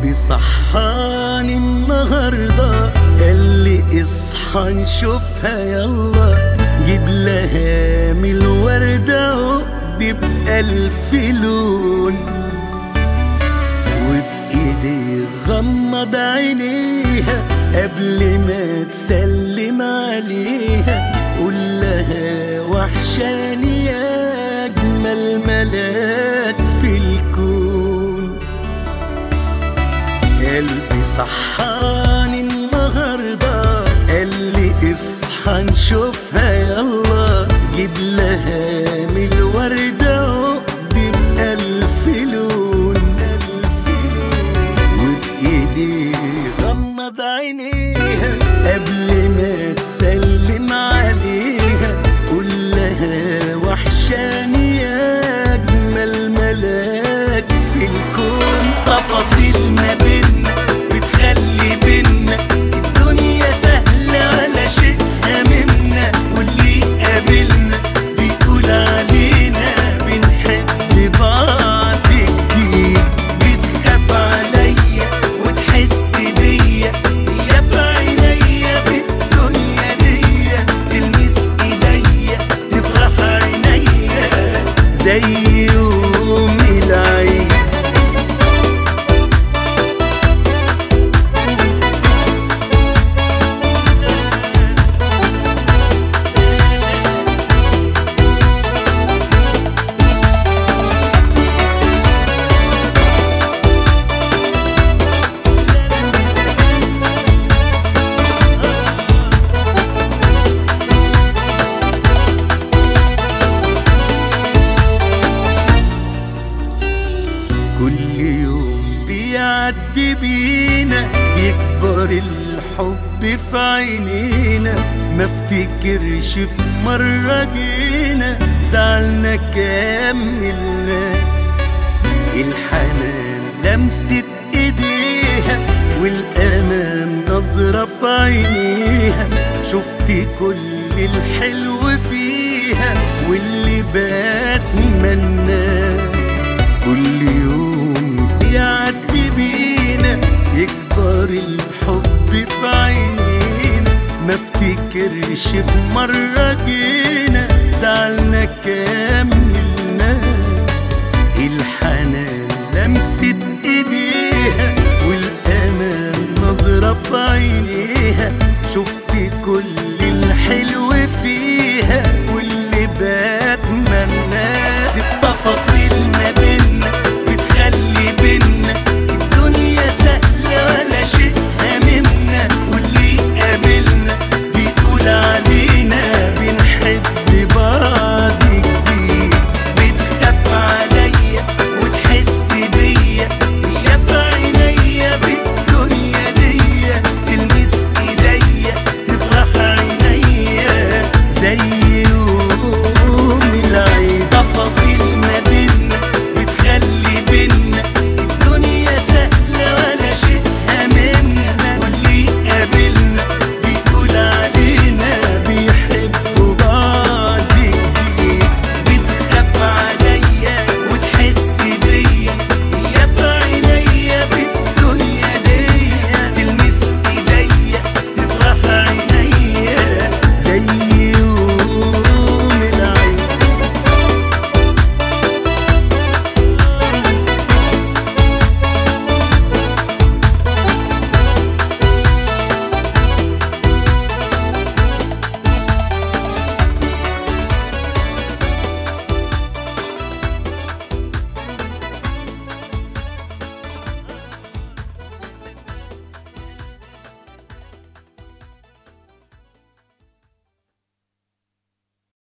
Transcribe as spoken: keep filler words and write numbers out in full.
قلبي صحاني النهارده قالي اصحى نشوفها يلا، جيب لها من الوردة عقد بألف لون، وبإيدي غمض عينيها قبل ما تسلم عليها، قول لها وحشاني يا أجمل ملاك في الكون. قلبي صحاني النهارده قالي اصحى نشوفها يلا، جيب لها من الوردة عقد بألف لون، وبإيدي غمض عينيها قبل ما تسلم عليها، قول لها وحشاني يا أجمل ملاك في الكون. تفاصيل ما بينا بتخلي بينا الدنيا سهلة ولا شيء هممنا، واللي قابلنا بيقول علينا بنحب بعض كتير. بتخاف عليا وتحس بيا يا في عينيا بالدنيا ديا، تلمس ايديا تفرح عينيا زي يوم العيد. كل يوم بيعدي بينا بيكبر الحب في عينينا، ما افتكرش في مرة جينا زعلنا كملنا. الحنان لمسة ايديها والأمان نظرة في عينيها، شفت كل الحلو فيها واللي بتمناه. كل يوم بيعدي بينا يكبر الحب في عينينا، ما افتكرش في مرة